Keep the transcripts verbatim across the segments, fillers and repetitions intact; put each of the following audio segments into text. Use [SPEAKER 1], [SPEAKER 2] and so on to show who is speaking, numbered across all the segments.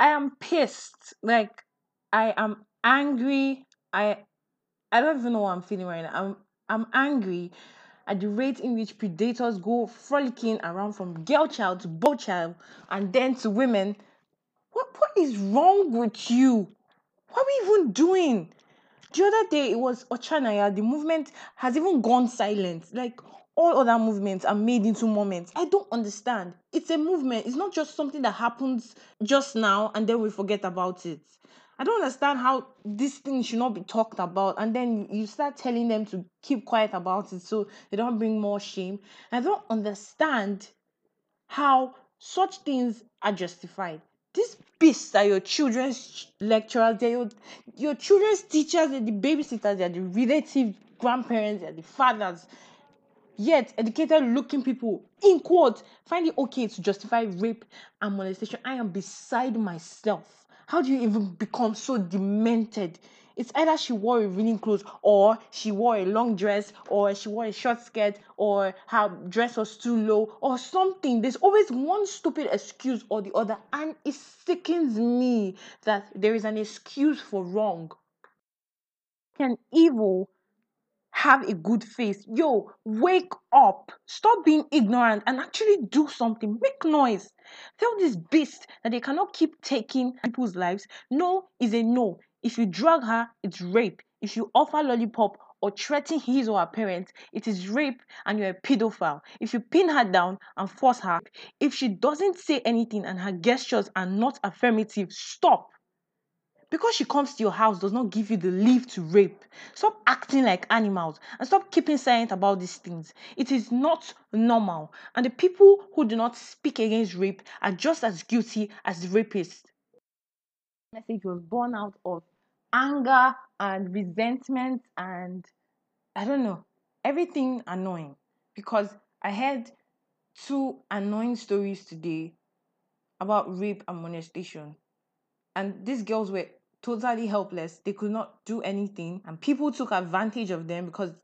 [SPEAKER 1] I am pissed. Like, I am angry. I I don't even know what I'm feeling right now. I'm I'm angry at the rate in which predators go frolicking around from girl child to boy child and then to women. What what is wrong with you? What are we even doing? The other day it was Ochanaya. The movement has even gone silent. Like all other movements are made into moments. I don't understand. It's a movement. It's not just something that happens just now and then we forget about it. I don't understand how this thing should not be talked about and then you start telling them to keep quiet about it so they don't bring more shame. I don't understand how such things are justified. These beasts are your children's lecturers, they're your, your children's teachers, they're the babysitters, they're the relative grandparents, they're the fathers. Yet, educated looking people, in quote, find it okay to justify rape and molestation. I am beside myself. How do you even become so demented? It's either she wore revealing clothes, or she wore a long dress, or she wore a short skirt, or her dress was too low, or something. There's always one stupid excuse or the other, and it sickens me that there is an excuse for wrong. Can evil have a good face? Yo, wake up. Stop being ignorant and actually do something. Make noise. Tell this beast that they cannot keep taking people's lives. No is a no. If you drug her, it's rape. If you offer lollipop or threaten his or her parents, it is rape and you're a pedophile. If you pin her down and force her, if she doesn't say anything and her gestures are not affirmative, stop. Because she comes to your house does not give you the leave to rape. Stop acting like animals and stop keeping silent about these things. It is not normal. And the people who do not speak against rape are just as guilty as the rapist. Message was born out of anger and resentment and I don't know, everything annoying. Because I heard two annoying stories today about rape and molestation. And these girls were totally helpless. They could not do anything, and people took advantage of them because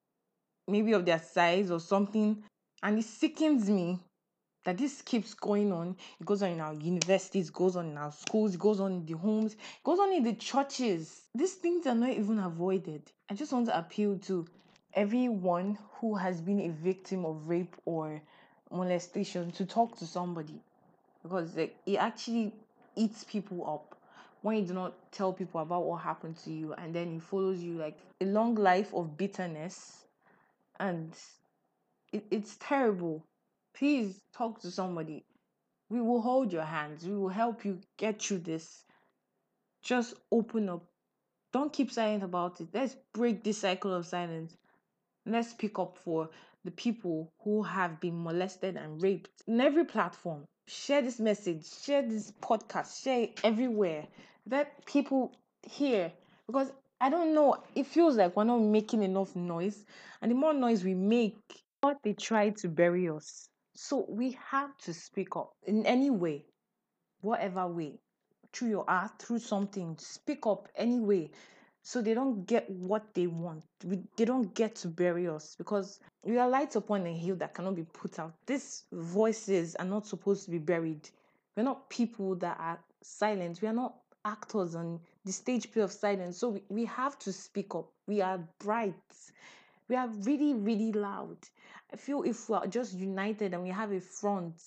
[SPEAKER 1] maybe of their size or something. And it sickens me that this keeps going on. It goes on in our universities, goes on in our schools, it goes on in the homes, it goes on in the churches. These things are not even avoided. I just want to appeal to everyone who has been a victim of rape or molestation to talk to somebody, because like, it actually eats people up when you do not tell people about what happened to you, and then it follows you like a long life of bitterness, and it, it's terrible. Please talk to somebody. We will hold your hands, we will help you get through this. Just open up. Don't keep silent about it. Let's break this cycle of silence. Let's speak up for the people who have been molested and raped in every platform. Share this message, share this podcast, share it everywhere. Let people hear, because I don't know, it feels like we're not making enough noise. And the more noise we make, the more they try to bury us. So we have to speak up in any way, whatever way, through your art, through something. Speak up anyway, so they don't get what they want. We, they don't get to bury us, because we are lights upon a hill that cannot be put out. These voices are not supposed to be buried. We're not people that are silent. We are not actors on the stage play of silence. So we, we have to speak up. We are bright. We are really, really loud. I feel if we are just united and we have a front,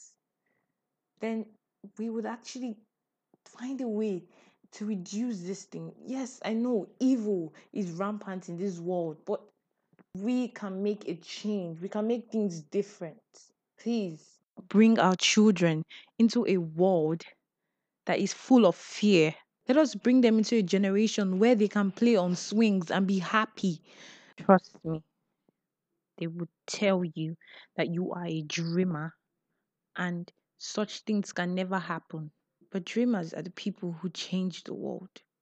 [SPEAKER 1] then we would actually find a way to reduce this thing. Yes, I know evil is rampant in this world, but we can make a change. We can make things different. Please bring our children into a world that is full of fear. Let us bring them into a generation where they can play on swings and be happy. Trust me, they would tell you that you are a dreamer and such things can never happen. But dreamers are the people who change the world.